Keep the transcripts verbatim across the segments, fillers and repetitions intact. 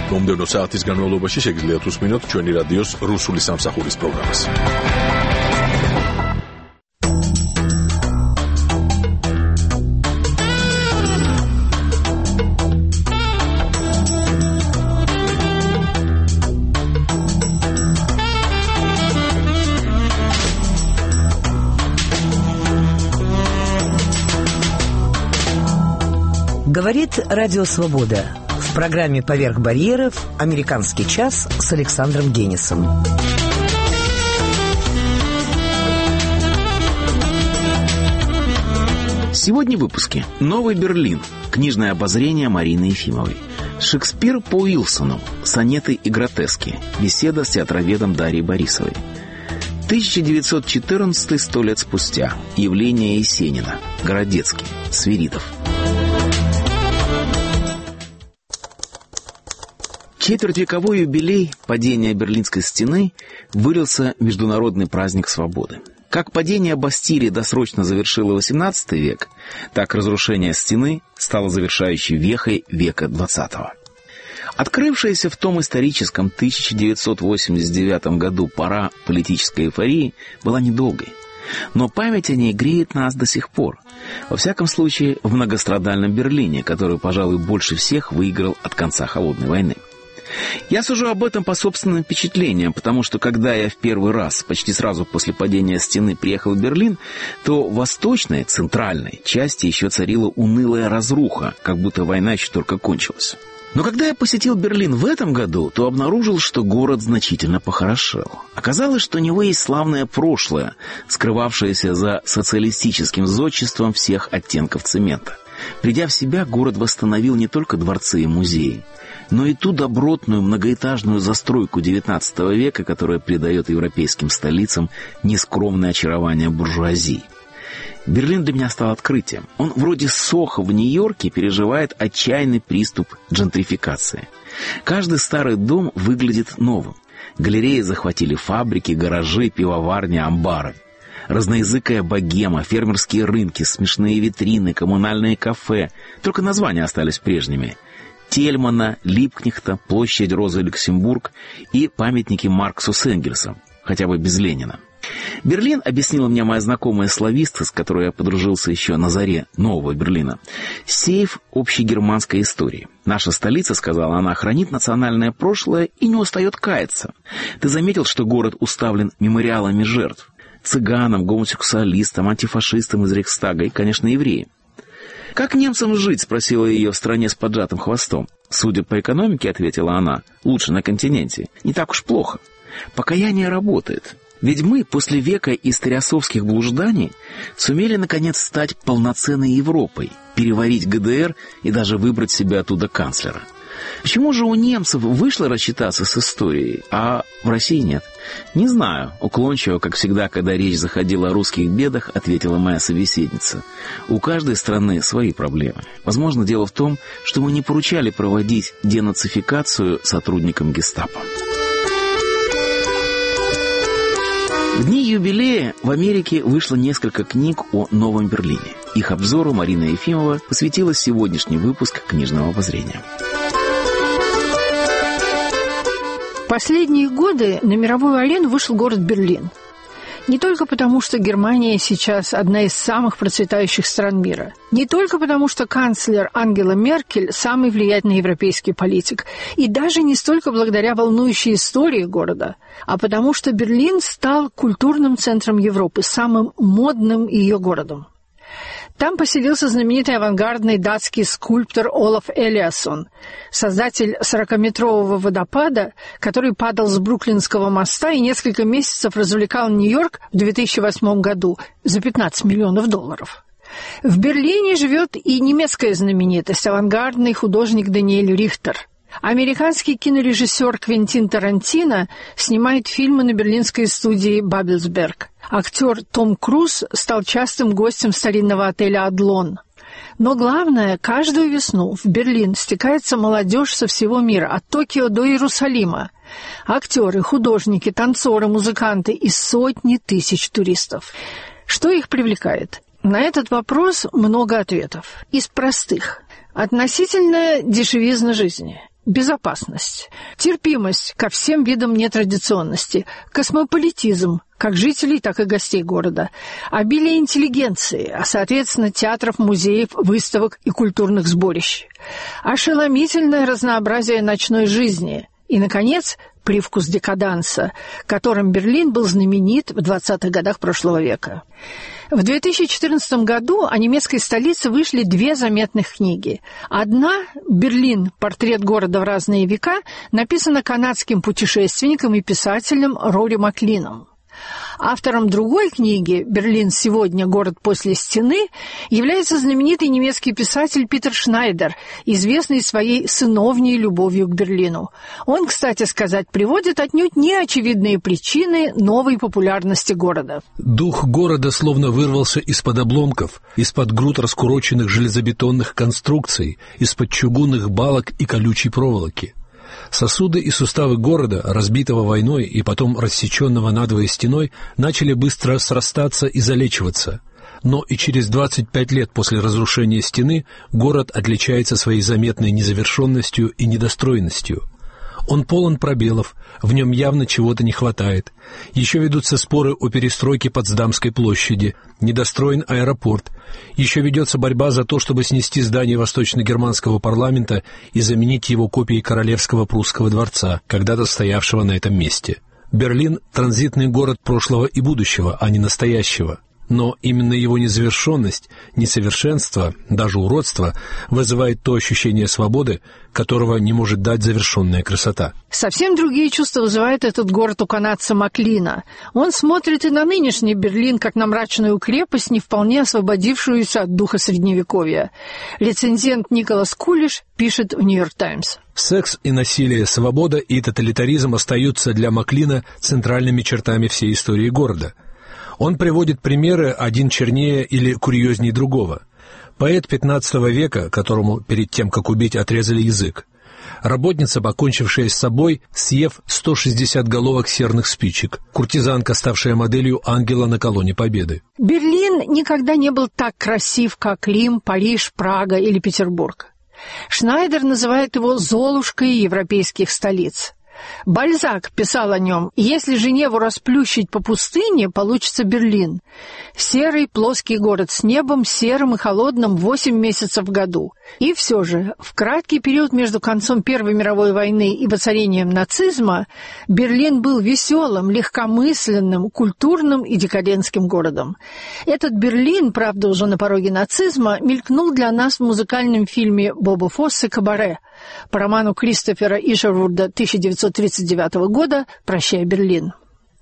მომდევნო საათის განმავლობაში შეგიძლიათ უსმინოთ ჩვენი რადიოს რუსული სამსახურის პროგრამას. Говорит Радио Свобода. В программе «Поверх барьеров» «Американский час» с Александром Генисом. Сегодня в выпуске «Новый Берлин», книжное обозрение Марины Ефимовой. Шекспир по Уилсону, сонеты и гротески, беседа с театроведом Дарьей Борисовой. тысяча девятьсот четырнадцатый, сто лет спустя, явление Есенина, Городецкий, Свиридов. Четвертьвековой юбилей падения Берлинской стены вылился в международный праздник свободы. Как падение Бастилии досрочно завершило восемнадцатый век, так разрушение стены стало завершающей вехой века двадцатого. Открывшаяся в том историческом тысяча девятьсот восемьдесят девятом году пора политической эйфории была недолгой. Но память о ней греет нас до сих пор. Во всяком случае, в многострадальном Берлине, который, пожалуй, больше всех выиграл от конца Холодной войны. Я сужу об этом по собственным впечатлениям, потому что когда я в первый раз, почти сразу после падения стены, приехал в Берлин, то в восточной, центральной части еще царила унылая разруха, как будто война еще только кончилась. Но когда я посетил Берлин в этом году, то обнаружил, что город значительно похорошел. Оказалось, что у него есть славное прошлое, скрывавшееся за социалистическим зодчеством всех оттенков цемента. Придя в себя, город восстановил не только дворцы и музеи, но и ту добротную многоэтажную застройку девятнадцатого века, которая придает европейским столицам нескромное очарование буржуазии. Берлин для меня стал открытием. Он вроде Сохо в Нью-Йорке переживает отчаянный приступ джентрификации. Каждый старый дом выглядит новым. Галереи захватили фабрики, гаражи, пивоварни, амбары. Разноязыкая богема, фермерские рынки, смешные витрины, коммунальные кафе. Только названия остались прежними. Тельмана, Липкнехта, площадь Розы Люксембург и памятники Марксу с Энгельсом, хотя бы без Ленина. Берлин, объяснила мне моя знакомая славистка, с которой я подружился еще на заре нового Берлина, сейф общегерманской истории. Наша столица, сказала она, хранит национальное прошлое и не устает каяться. Ты заметил, что город уставлен мемориалами жертв? Цыганам, гомосексуалистам, антифашистам из Рейхстага и, конечно, евреям. «Как немцам жить?» — спросила ее в стране с поджатым хвостом. «Судя по экономике, — ответила она, — лучше на континенте. Не так уж плохо. Покаяние работает. Ведь мы после века историосовских блужданий сумели, наконец, стать полноценной Европой, переварить ГДР и даже выбрать себе оттуда канцлера. Почему же у немцев вышло рассчитаться с историей, а в России нет? Не знаю. Уклончиво, как всегда, когда речь заходила о русских бедах, ответила моя собеседница. У каждой страны свои проблемы. Возможно, дело в том, что мы не поручали проводить денацификацию сотрудникам гестапо. В дни юбилея в Америке вышло несколько книг о Новом Берлине. Их обзору Марина Ефимова посвятила сегодняшний выпуск книжного обозрения. В последние годы на мировую арену вышел город Берлин. Не только потому, что Германия сейчас одна из самых процветающих стран мира. Не только потому, что канцлер Ангела Меркель – самый влиятельный европейский политик. И даже не столько благодаря волнующей истории города, а потому что Берлин стал культурным центром Европы, самым модным ее городом. Там поселился знаменитый авангардный датский скульптор Олаф Элиассон, создатель сорокаметрового водопада, который падал с Бруклинского моста и несколько месяцев развлекал Нью-Йорк в две тысячи восьмом году за пятнадцать миллионов долларов. В Берлине живет и немецкая знаменитость, авангардный художник Даниэль Рихтер. Американский кинорежиссер Квентин Тарантино снимает фильмы на берлинской студии «Бабельсберг». Актер Том Круз стал частым гостем старинного отеля «Адлон». Но главное, каждую весну в Берлин стекается молодежь со всего мира, от Токио до Иерусалима. Актеры, художники, танцоры, музыканты и сотни тысяч туристов. Что их привлекает? На этот вопрос много ответов. Из простых. Относительная дешевизна жизни. безопасность, терпимость ко всем видам нетрадиционности, космополитизм, как жителей, так и гостей города, обилие интеллигенции, а, соответственно, театров, музеев, выставок и культурных сборищ, ошеломительное разнообразие ночной жизни и, наконец, привкус декаданса, которым Берлин был знаменит в двадцатых годах прошлого века. В две тысячи четырнадцатом году о немецкой столице вышли две заметных книги. Одна «Берлин. Портрет города в разные века» написана канадским путешественником и писателем Рори Маклином. Автором другой книги «Берлин сегодня. Город после стены» является знаменитый немецкий писатель Питер Шнайдер, известный своей сыновней любовью к Берлину. Он, кстати сказать, приводит отнюдь неочевидные причины новой популярности города. Дух города словно вырвался из-под обломков, из-под груд раскуроченных железобетонных конструкций, из-под чугунных балок и колючей проволоки. Сосуды и суставы города, разбитого войной и потом рассеченного надвое стеной, начали быстро срастаться и залечиваться. Но и через двадцать пять лет после разрушения стены город отличается своей заметной незавершенностью и недостроенностью. Он полон пробелов, в нем явно чего-то не хватает. Еще ведутся споры о перестройке Потсдамской площади, недостроен аэропорт. Еще ведется борьба за то, чтобы снести здание восточно-германского парламента и заменить его копией Королевского прусского дворца, когда-то стоявшего на этом месте. Берлин – транзитный город прошлого и будущего, а не настоящего. Но именно его незавершенность, несовершенство, даже уродство вызывает то ощущение свободы, которого не может дать завершенная красота. Совсем другие чувства вызывает этот город у канадца Маклина. Он смотрит и на нынешний Берлин, как на мрачную крепость, не вполне освободившуюся от духа Средневековья. Рецензент Николас Кулиш пишет в «Нью-Йорк Таймс». Секс и насилие, свобода и тоталитаризм остаются для Маклина центральными чертами всей истории города. Он приводит примеры, один чернее или курьезней другого. Поэт пятнадцатого века, которому перед тем, как убить, отрезали язык. Работница, покончившая с собой, съев сто шестьдесят головок серных спичек. Куртизанка, ставшая моделью ангела на колонне Победы. Берлин никогда не был так красив, как Рим, Париж, Прага или Петербург. Шнайдер называет его «золушкой европейских столиц». Бальзак писал о нем: «Если Женеву расплющить по пустыне, получится Берлин. Серый плоский город с небом, серым и холодным восемь месяцев в году». И все же, в краткий период между концом Первой мировой войны и воцарением нацизма Берлин был веселым, легкомысленным, культурным и декадентским городом. Этот Берлин, правда, уже на пороге нацизма, мелькнул для нас в музыкальном фильме Боба Фосса «Кабаре» по роману Кристофера Ишервуда тысяча девятьсот тридцать девятого года «Прощай, Берлин».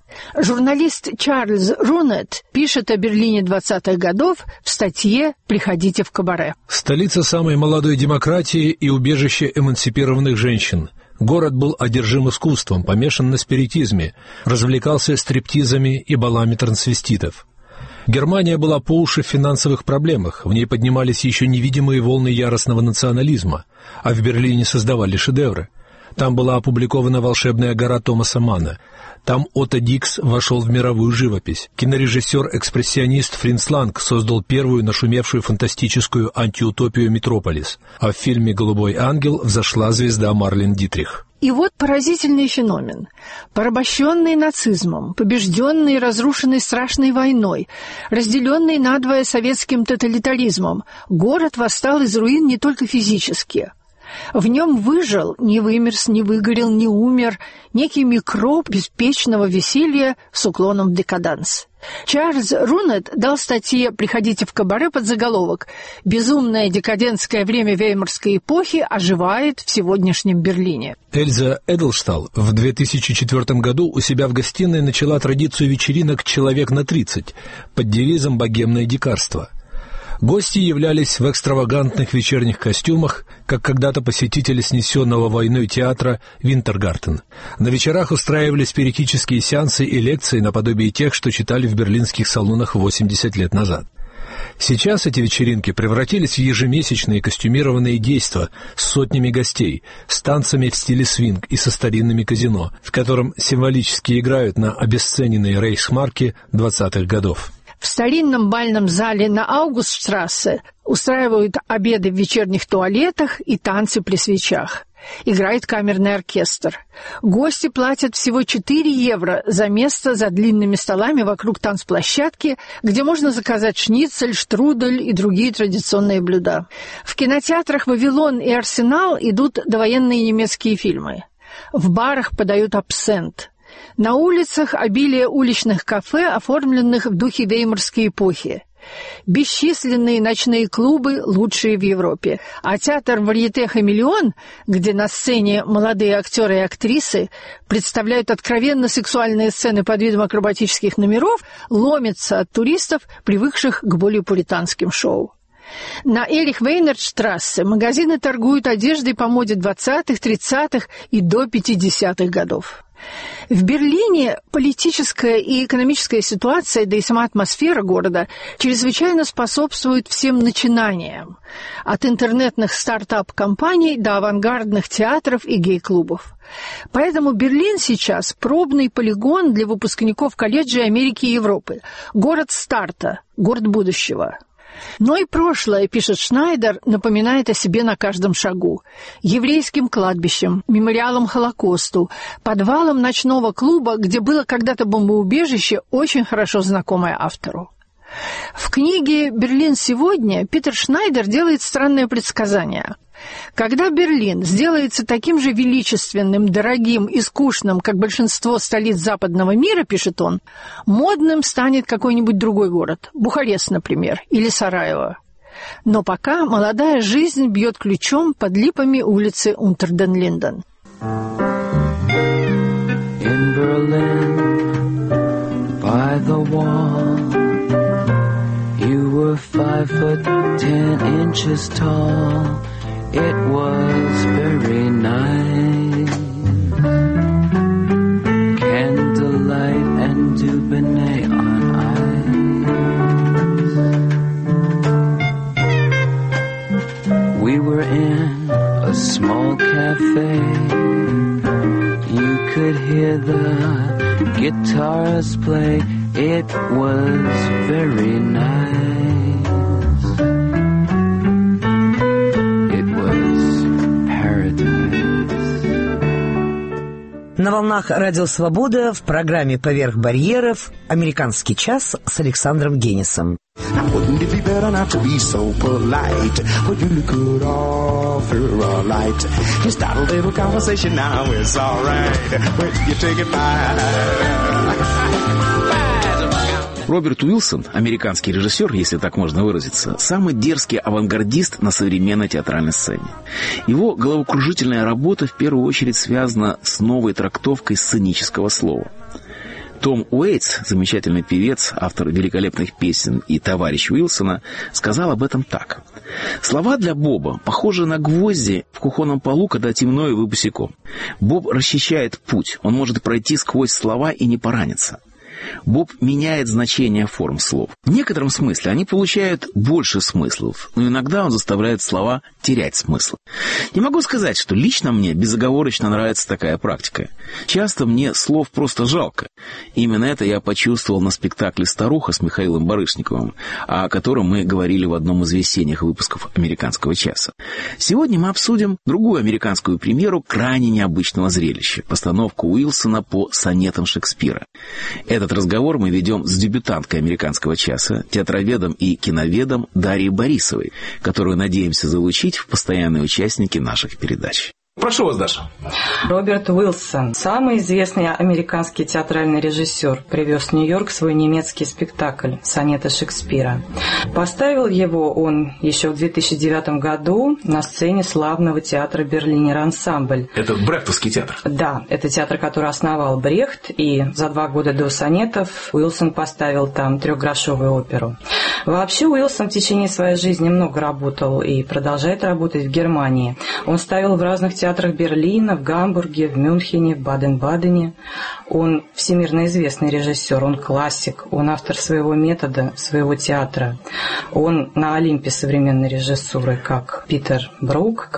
Журналист Чарльз Рунет пишет о Берлине двадцатых годов в статье «Приходите в кабаре». Столица самой молодой демократии и убежище эмансипированных женщин. Город был одержим искусством, помешан на спиритизме, развлекался стриптизами и балами трансвеститов. Германия была по уши в финансовых проблемах, в ней поднимались еще невидимые волны яростного национализма, а в Берлине создавали шедевры. Там была опубликована «Волшебная гора» Томаса Манна. Там Отто Дикс вошел в мировую живопись. Кинорежиссер-экспрессионист Фриц Ланг создал первую нашумевшую фантастическую антиутопию «Метрополис», а в фильме «Голубой ангел» взошла звезда Марлен Дитрих. И вот поразительный феномен. Порабощенный нацизмом, побежденный и разрушенный страшной войной, разделенный надвое советским тоталитаризмом, город восстал из руин не только физически. В нем выжил, не вымерз, не выгорел, не умер некий микроб беспечного веселья с уклоном в декаданс. Чарльз Рунет дал статье «Приходите в кабаре» подзаголовок «Безумное декадентское время веймарской эпохи оживает в сегодняшнем Берлине». Эльза Эдлшталь в две тысячи четвёртом году у себя в гостиной начала традицию вечеринок «Человек на тридцать» под девизом «Богемное дикарство». Гости являлись в экстравагантных вечерних костюмах, как когда-то посетители снесенного войной театра «Винтергартен». На вечерах устраивались спиритические сеансы и лекции наподобие тех, что читали в берлинских салонах восемьдесят лет назад. Сейчас эти вечеринки превратились в ежемесячные костюмированные действа с сотнями гостей, с танцами в стиле свинг и со старинными казино, в котором символически играют на обесцененные рейхсмарки двадцатых годов. В старинном бальном зале на Аугустштрассе устраивают обеды в вечерних туалетах и танцы при свечах. Играет камерный оркестр. Гости платят всего четыре евро за место за длинными столами вокруг танцплощадки, где можно заказать шницель, штрудель и другие традиционные блюда. В кинотеатрах «Вавилон» и «Арсенал» идут довоенные немецкие фильмы. В барах подают абсент. На улицах обилие уличных кафе, оформленных в духе веймарской эпохи. Бесчисленные ночные клубы, лучшие в Европе. А театр «Варьете Хамелеон», где на сцене молодые актеры и актрисы представляют откровенно сексуальные сцены под видом акробатических номеров, ломится от туристов, привыкших к более пуританским шоу. На Эрих-Вейнерштрассе магазины торгуют одеждой по моде двадцатых, тридцатых и до пятидесятых годов. В Берлине политическая и экономическая ситуация, да и сама атмосфера города чрезвычайно способствует всем начинаниям, от интернетных стартап-компаний до авангардных театров и гей-клубов. Поэтому Берлин сейчас пробный полигон для выпускников колледжей Америки и Европы, город старта, город будущего. Но и прошлое, пишет Шнайдер, напоминает о себе на каждом шагу. Еврейским кладбищем, мемориалом Холокосту, подвалом ночного клуба, где было когда-то бомбоубежище, очень хорошо знакомое автору. В книге «Берлин сегодня» Питер Шнайдер делает странное предсказание. Когда Берлин сделается таким же величественным, дорогим и скучным, как большинство столиц западного мира, пишет он, модным станет какой-нибудь другой город, Бухарест, например, или Сараево. Но пока молодая жизнь бьет ключом под липами улицы Унтер-ден-Линден. In Berlin, by the wall, you were five foot ten inches tall. It was very nice. Candlelight and Dubonnet on ice. We were in a small cafe. You could hear the guitars play. It was very nice. На волнах Радио Свобода в программе «Поверх барьеров» «Американский час» с Александром Генисом. Роберт Уилсон, американский режиссер, если так можно выразиться, самый дерзкий авангардист на современной театральной сцене. Его головокружительная работа в первую очередь связана с новой трактовкой сценического слова. Том Уэйтс, замечательный певец, автор великолепных песен и товарищ Уилсона, сказал об этом так. «Слова для Боба похожи на гвозди в кухонном полу, когда темно и вы босиком. Боб расчищает путь, он может пройти сквозь слова и не пораниться». Боб меняет значение форм слов. В некотором смысле они получают больше смыслов, но иногда он заставляет слова терять смысл. Не могу сказать, что лично мне безоговорочно нравится такая практика. Часто мне слов просто жалко. Именно это я почувствовал на спектакле «Старуха» с Михаилом Барышниковым, о котором мы говорили в одном из весенних выпусков «Американского часа». Сегодня мы обсудим другую американскую премьеру крайне необычного зрелища – постановку Уилсона по сонетам Шекспира. Этот разговор мы ведем с дебютанткой «Американского часа», театроведом и киноведом Дарьей Борисовой, которую надеемся залучить в постоянные участники наших передач. Прошу вас, Даша. Роберт Уилсон, самый известный американский театральный режиссер, привез в Нью-Йорк свой немецкий спектакль «Сонеты Шекспира». Поставил его он еще в две тысячи девятом году на сцене славного театра «Берлинер Ансамбль». Это Брехтовский театр? Да, это театр, который основал Брехт, и за два года до «Сонетов» Уилсон поставил там трехгрошовую оперу. Вообще Уилсон в течение своей жизни много работал и продолжает работать в Германии. Он ставил в разных театрах В театрах Берлина, в Гамбурге, в Мюнхене, в Баден-Бадене. Он всемирно известный режиссер, он классик, он автор своего метода, своего театра. Он на Олимпе современной режиссуры, как Питер Брук, как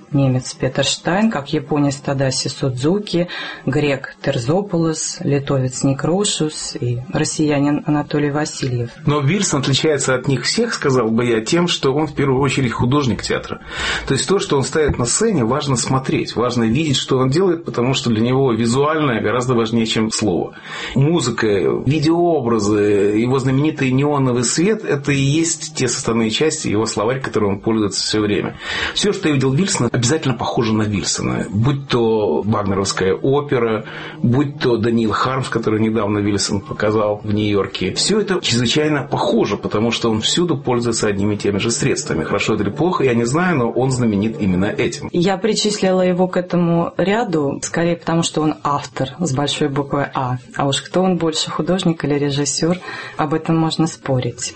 немец Петер Штайн, как японец Тадаси Судзуки, грек Терзополос, литовец Некрошус и россиянин Анатолий Васильев. Но Уилсон отличается от них всех, сказал бы я, тем, что он в первую очередь художник театра. То есть то, что он ставит на сцене, важно смотреть, важно видеть, что он делает, потому что для него визуальное гораздо важнее, чем слово. Музыка, видеообразы, его знаменитый неоновый свет – это и есть те составные части, его словарь, которым он пользуется все время. Все, что я видел Уилсона, обязательно похоже на Уилсона. Будь то вагнеровская опера, будь то Даниил Хармс, который недавно Уилсон показал в Нью-Йорке. Все это чрезвычайно похоже, потому что он всюду пользуется одними и теми же средствами. Хорошо это или плохо, я не знаю, но он знаменит именно этим. Я причислила его к этому ряду, скорее потому, что он автор с большой буквы «А». А уж кто он больше, художник или режиссер, об этом можно спорить.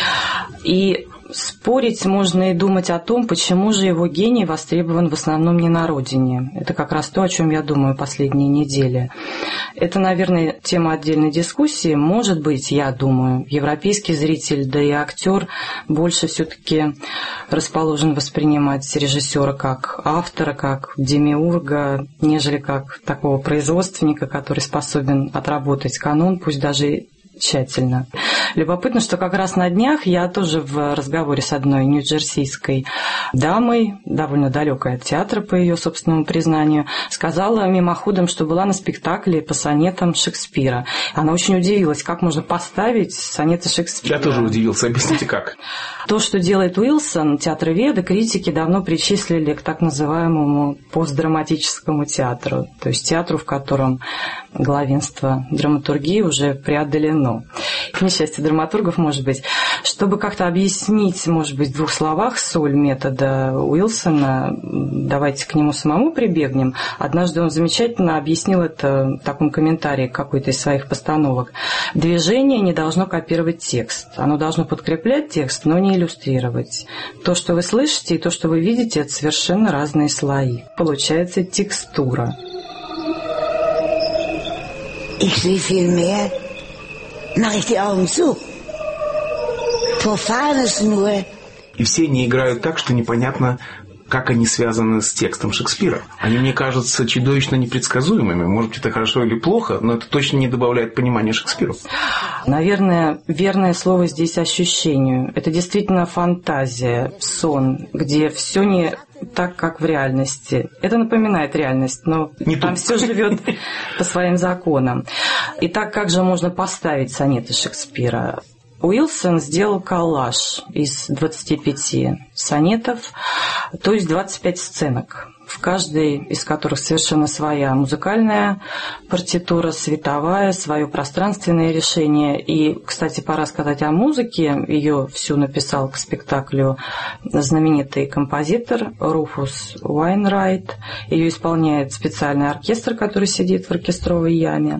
И спорить можно и думать о том, почему же его гений востребован в основном не на родине. Это как раз то, о чем я думаю последние недели. Это, наверное, тема отдельной дискуссии. Может быть, я думаю, европейский зритель, да и актер больше все-таки расположен воспринимать режиссера как автора, как демиурга, нежели как такого производственника, который способен отработать канон, пусть даже тщательно. Любопытно, что как раз на днях я тоже в разговоре с одной нью-джерсийской дамой, довольно далекой от театра, по ее собственному признанию, сказала мимоходом, что была на спектакле по сонетам Шекспира. Она очень удивилась, как можно поставить сонеты Шекспира. Я тоже удивился. Объясните, как? То, что делает Уилсон, театроведы, критики давно причислили к так называемому постдраматическому театру, то есть театру, в котором главенство драматургии уже преодолено. К несчастью драматургов, может быть. Чтобы как-то объяснить, может быть, в двух словах соль метода Уилсона, давайте к нему самому прибегнем. Однажды он замечательно объяснил это в таком комментарии к какой-то из своих постановок. Движение не должно копировать текст. Оно должно подкреплять текст, но не иллюстрировать. То, что вы слышите, и то, что вы видите, это совершенно разные слои. Получается текстура. Ich sehe viel mehr, mache ich die Augen zu. Profan ist nur. И все они играют так, что непонятно, как они связаны с текстом Шекспира. Они, мне кажутся, чудовищно непредсказуемыми. Может быть, это хорошо или плохо, но это точно не добавляет понимания Шекспиру. Наверное, верное слово здесь ощущению. Это действительно фантазия, сон, где все не так, как в реальности. Это напоминает реальность, но не там все живет по своим законам. Итак, как же можно поставить сонеты Шекспира? Уилсон сделал коллаж из двадцати пяти сонетов, то есть двадцать пять сценок, в каждой из которых совершенно своя музыкальная партитура, световая, свое пространственное решение. И, кстати, пора сказать о музыке. Ее всю написал к спектаклю знаменитый композитор Руфус Уайнрайт. Ее исполняет специальный оркестр, который сидит в оркестровой яме.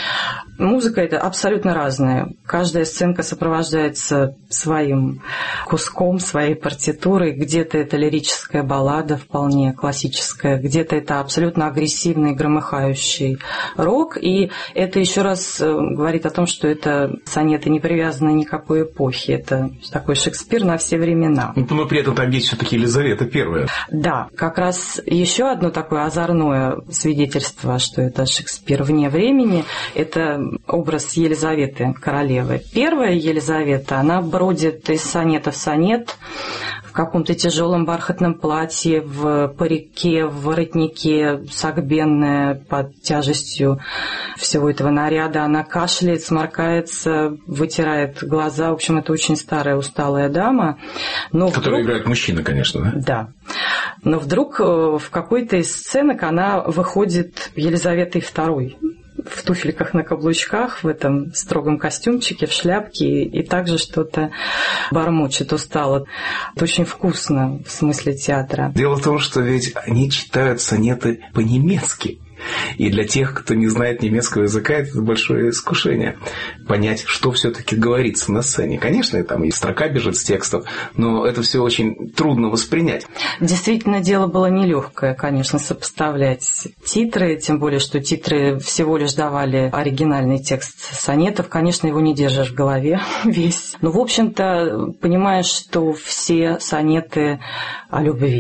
Музыка это абсолютно разная. Каждая сценка сопровождается своим куском, своей партитурой. Где-то это лирическая баллада, вполне классическая, где-то это абсолютно агрессивный, громыхающий рок. И это еще раз говорит о том, что это сонеты не привязаны ни к какой эпохе. Это такой Шекспир на все времена. Но при этом там есть все-таки Елизавета Первая. Да, как раз еще одно такое озорное свидетельство, что это Шекспир вне времени, это образ Елизаветы, королевы. Первая Елизавета, она бродит из сонета в сонет в каком-то тяжелом бархатном платье, в парике, в воротнике, согбенная под тяжестью всего этого наряда. Она кашляет, сморкается, вытирает глаза. В общем, это очень старая, усталая дама. Но Которая вдруг... играет мужчина, конечно, да? Да. Но вдруг в какой-то из сценок она выходит Елизаветой Второй. В туфельках на каблучках, в этом строгом костюмчике, в шляпке, и также что-то бормочет устало. Это очень вкусно в смысле театра. Дело в том, что ведь они читают сонеты по-немецки. И для тех, кто не знает немецкого языка, это большое искушение понять, что все-таки говорится на сцене. Конечно, там и строка бежит с текстов, но это все очень трудно воспринять. Действительно, дело было нелегкое, конечно, сопоставлять титры, тем более, что титры всего лишь давали оригинальный текст сонетов. Конечно, его не держишь в голове весь. Но, в общем-то, понимаешь, что все сонеты о любви.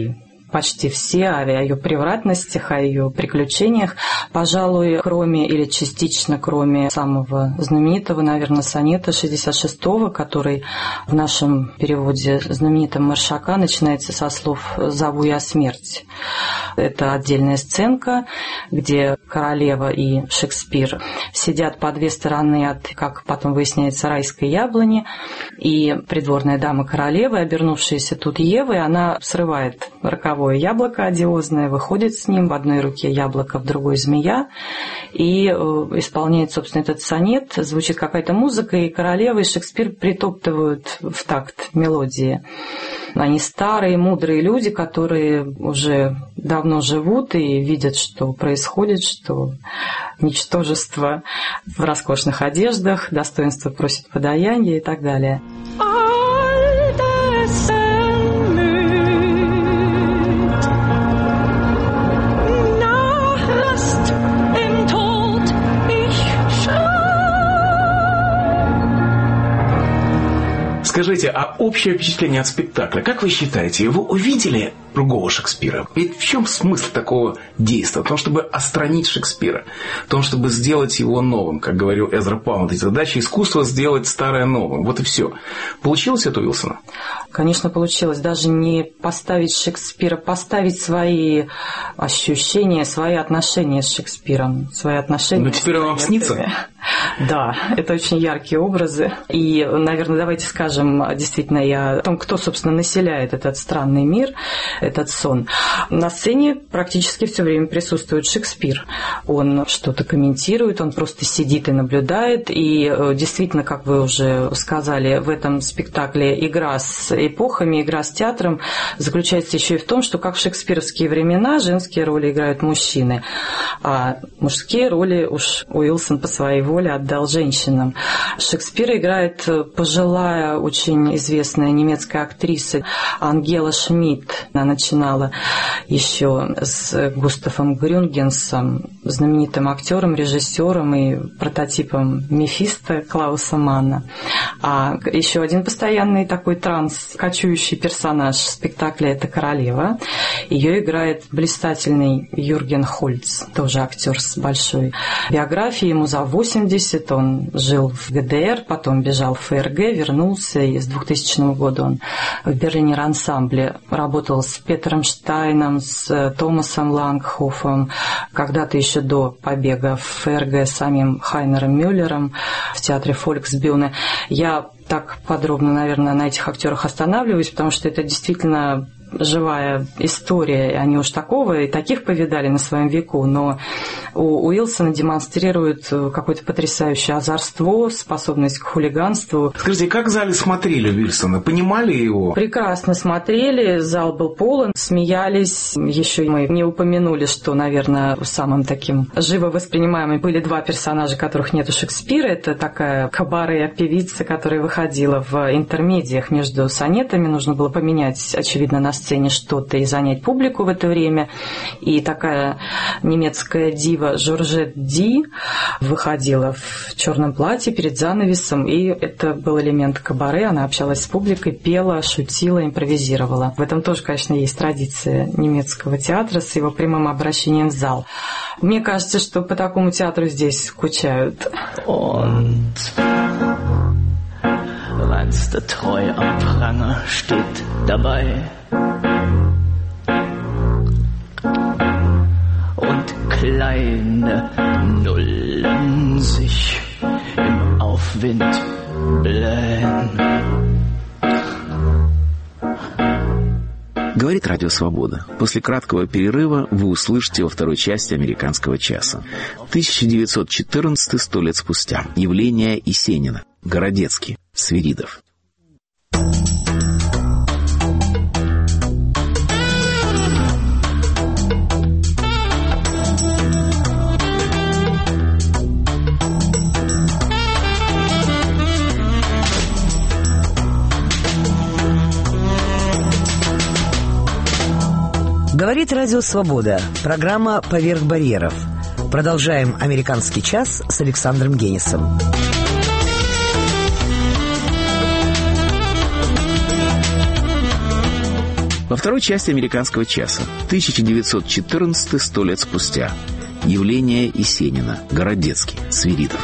почти все, о ее превратностях, о ее приключениях. Пожалуй, кроме или частично кроме самого знаменитого, наверное, сонета шестьдесят шестого, который в нашем переводе знаменитом Маршака начинается со слов «Зову я смерть». Это отдельная сценка, где королева и Шекспир сидят по две стороны от, как потом выясняется, райской яблони, и придворная дама королевы, обернувшаяся тут Евой, она срывает роковое яблоко одиозное, выходит с ним, в одной руке яблоко, в другой змея, и исполняет, собственно, этот сонет, звучит какая-то музыка, и королева и Шекспир притоптывают в такт мелодии. Они старые, мудрые люди, которые уже давно живут и видят, что происходит, что ничтожество в роскошных одеждах, достоинство просит подаяния и так далее. Скажите, а общее впечатление от спектакля, как вы считаете, вы увидели другого Шекспира? Ведь в чем смысл такого действия? В том, чтобы отстранить Шекспира, в том, чтобы сделать его новым, как говорил Эзра Паунд, задача искусства сделать старое новым. Вот и все. Получилось это у Уилсона? Конечно, получилось. Даже не поставить Шекспира, поставить свои ощущения, свои отношения с Шекспиром, свои отношения. Ну, теперь он вам снится? Да, это очень яркие образы. И, наверное, давайте скажем действительно и о том, кто, собственно, населяет этот странный мир, этот сон. На сцене практически все время присутствует Шекспир. Он что-то комментирует, он просто сидит и наблюдает. И действительно, как вы уже сказали, в этом спектакле игра с эпохами, игра с театром заключается еще и в том, что, как в шекспировские времена, женские роли играют мужчины, а мужские роли уж Уилсон по своей воле отдал женщинам. Шекспира играет пожилая, очень известная немецкая актриса Ангела Шмидт. Она начинала еще с Густавом Грюнгенсом, знаменитым актером, режиссером и прототипом Мефисто Клауса Манна. А еще один постоянный такой транс, кочующий персонаж спектакля — это королева. Ее играет блистательный Юрген Хольц, тоже актер с большой биографией. Ему за восемьдесят, он жил в ГДР, потом бежал в ФРГ, вернулся, и с двухтысячного года он в Берлинер ансамбле работал с Петером Штайном, с Томасом Лангхофом, когда-то еще до побега в ФРГ самим Хайнером Мюллером в театре Фольксбюhne. Я так подробно, наверное, на этих актерах останавливаюсь, потому что это действительно живая история. Они уж такого и таких повидали на своем веку, но у Уилсона демонстрирует какое-то потрясающее озорство, способность к хулиганству. Скажите, как в зале смотрели Уилсона? Понимали его? Прекрасно смотрели, зал был полон, смеялись. Еще мы не упомянули, что, наверное, самым таким живо воспринимаемым были два персонажа, которых нет у Шекспира. Это такая кабаре-певица, которая выходила в интермедиях между сонетами. Нужно было поменять, очевидно, на сцене что-то и занять публику в это время. И такая немецкая дива Жоржет Ди выходила в черном платье перед занавесом, и это был элемент кабаре. Она общалась с публикой, пела, шутила, импровизировала. В этом тоже, конечно, есть традиция немецкого театра с его прямым обращением в зал. Мне кажется, что по такому театру здесь скучают. Wenn's der Treu am Pranger steht dabei und kleine Nullen sich im Aufwind blähen. Говорит Радио Свобода. После краткого перерыва вы услышите во второй части «Американского часа». тысяча девятьсот четырнадцатый, сто лет спустя. Явление Есенина. Городецкий. Свиридов. Говорит Радио Свобода. Программа «Поверх барьеров». Продолжаем «Американский час» с Александром Генисом. Во второй части «Американского часа» тысяча девятьсот четырнадцатый, сто лет спустя. Явление Есенина. Городецкий. Свиридов.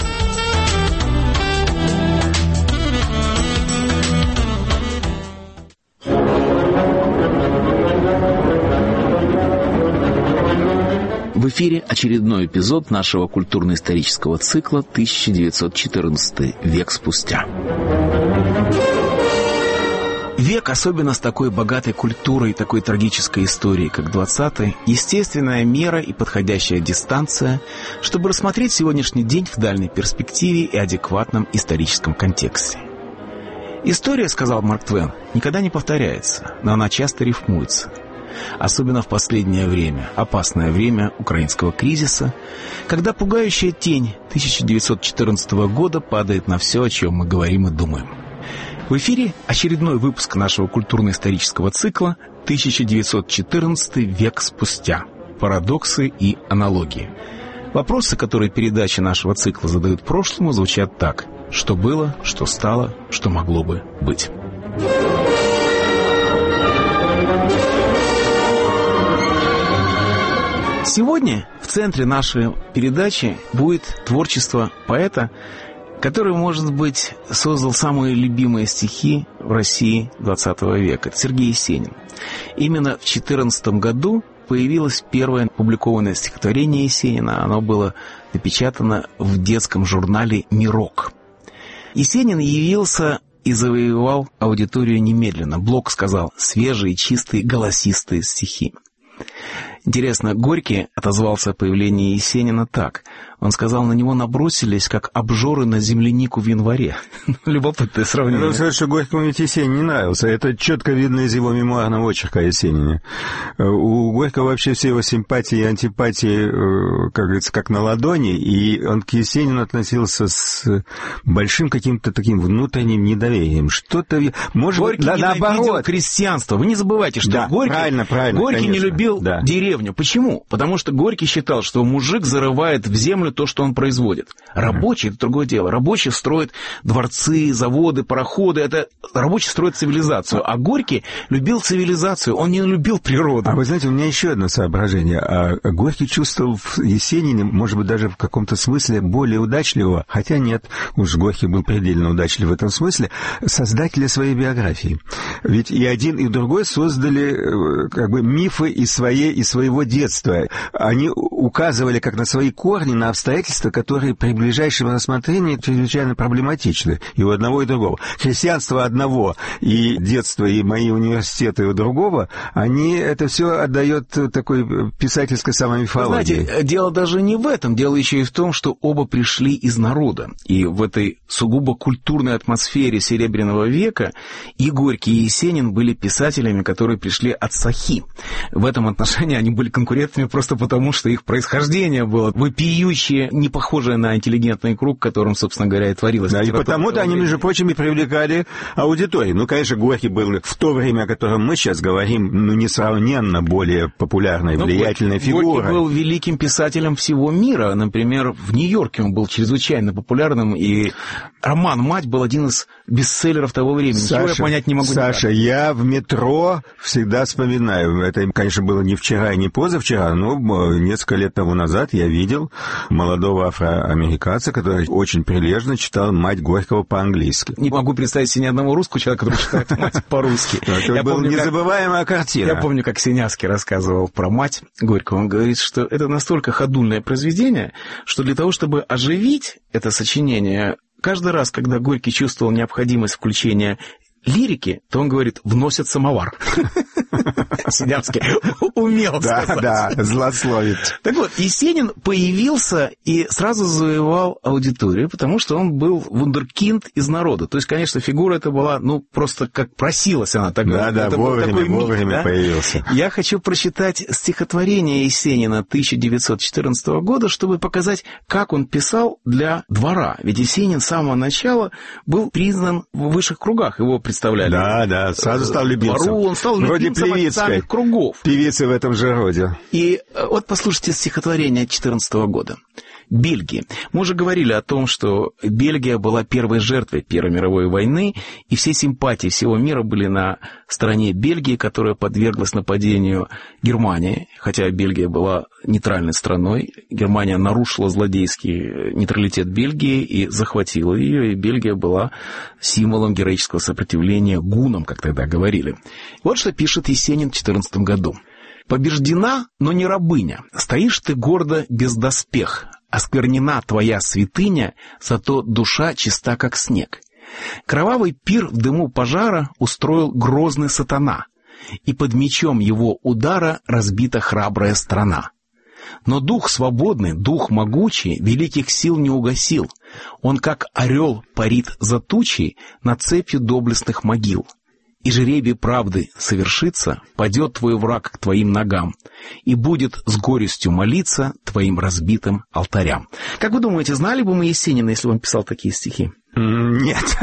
В эфире очередной эпизод нашего культурно-исторического цикла тысяча девятьсот четырнадцатый. Век спустя. Век, особенно с такой богатой культурой и такой трагической историей, как двадцатый, естественная мера и подходящая дистанция, чтобы рассмотреть сегодняшний день в дальней перспективе и адекватном историческом контексте. История, сказал Марк Твен, никогда не повторяется, но она часто рифмуется. Особенно в последнее время, опасное время украинского кризиса, когда пугающая тень тысяча девятьсот четырнадцатого года падает на все, о чем мы говорим и думаем. В эфире очередной выпуск нашего культурно-исторического цикла тысяча девятьсот четырнадцатый. Век спустя. Парадоксы и аналогии. Вопросы, которые передачи нашего цикла задают прошлому, звучат так. Что было, что стало, что могло бы быть. Сегодня в центре нашей передачи будет творчество поэта, который, может быть, создал самые любимые стихи в России двадцатого века. Это Сергей Есенин. Именно в четырнадцатом году появилось первое опубликованное стихотворение Есенина. Оно было напечатано в детском журнале «Мирок». Есенин явился и завоевал аудиторию немедленно. Блок сказал «свежие, чистые, голосистые стихи». Интересно, Горький отозвался о появлении Есенина так. Он сказал, на него набросились, как обжоры на землянику в январе. Любопытное сравнение. Надо сказать, что Горькому ведь Есенин не нравился. Это четко видно из его мемуарного очерка о Есенине. У Горького вообще все его симпатии и антипатии, как говорится, как на ладони, и он к Есенину относился с большим каким-то таким внутренним недоверием. Что-то... Может Горький быть, ненавидел наоборот. крестьянство. Вы не забывайте, что да, Горький, правильно, правильно, Горький не конечно, любил да. деревню. Почему? Потому что Горький считал, что мужик зарывает в землю то, что он производит. Рабочий — это другое дело. Рабочий строит дворцы, заводы, пароходы. Это рабочий строит цивилизацию. А Горький любил цивилизацию, он не любил природу. А вы знаете, у меня еще одно соображение. А Горький чувствовал в Есенине, может быть, даже в каком-то смысле более удачливого, хотя нет, уж Горький был предельно удачлив в этом смысле, создателя своей биографии. Ведь и один, и другой создали как бы мифы из своей, из своего детства. Они указывали как на свои корни, на обстоятельства, которые при ближайшем рассмотрении чрезвычайно проблематичны. И у одного, и другого. Христианство одного, и детство, и мои университеты у другого, они, это все отдает такой писательской самомифологии. Знаете, дело даже не в этом. Дело еще и в том, что оба пришли из народа. И в этой сугубо культурной атмосфере Серебряного века и Горький, и Есенин были писателями, которые пришли от сахи. В этом отношении они были конкурентами просто потому, что их происхождение было вопиющее, не похожее на интеллигентный круг, которым, собственно говоря, и творилось. Да, и потому-то они, между прочим, и привлекали аудиторию. Ну, конечно, Горький был в то время, о котором мы сейчас говорим, ну, несравненно более популярной, влиятельной фигурой. Горький был великим писателем всего мира. Например, в Нью-Йорке он был чрезвычайно популярным, и роман «Мать» был один из бестселлеров того времени. Саша, Чего я понять не могу. Саша, никак. Я в метро всегда вспоминаю. Это, конечно, было не вчера и не позавчера, но несколько лет тому назад я видел молодого афроамериканца, который очень прилежно читал «Мать» Горького по-английски. Не могу представить себе ни одного русского человека, который читает «Мать» по-русски. Это была незабываемая картина. Я помню, как Синявский рассказывал про «Мать» Горького. Он говорит, что это настолько ходульное произведение, что для того, чтобы оживить это сочинение, каждый раз, когда Горький чувствовал необходимость включения лирики, то он говорит, вносят самовар. Синявский умел сказать. Да, да, злословит. Так вот, Есенин появился и сразу завоевал аудиторию, потому что он был вундеркинд из народа. То есть, конечно, фигура эта была, ну, просто как просилась она тогда. Да, да, вовремя, вовремя появился. Я хочу прочитать стихотворение Есенина тысяча девятьсот четырнадцатого года, чтобы показать, как он писал для двора. Ведь Есенин с самого начала был признан в высших кругах, его представляли. Да, да, сразу стал любимцем. Двору, он стал любимцем официальных кругов. Певицы в этом же роде. И вот послушайте стихотворение четырнадцатого года. Бельгии. Мы уже говорили о том, что Бельгия была первой жертвой Первой мировой войны, и все симпатии всего мира были на стороне Бельгии, которая подверглась нападению Германии, хотя Бельгия была нейтральной страной. Германия нарушила злодейский нейтралитет Бельгии и захватила ее, и Бельгия была символом героического сопротивления гуннам, как тогда говорили. Вот что пишет Есенин в четырнадцатом году. «Побеждена, но не рабыня, стоишь ты гордо без доспех, осквернена твоя святыня, зато душа чиста, как снег. Кровавый пир в дыму пожара устроил грозный сатана, и под мечом его удара разбита храбрая страна. Но дух свободный, дух могучий, великих сил не угасил, он, как орел, парит за тучей над цепью доблестных могил. И жребий правды совершится, падет твой враг к твоим ногам, и будет с горестью молиться твоим разбитым алтарям». Как вы думаете, знали бы мы Есенина, если бы он писал такие стихи? Нет.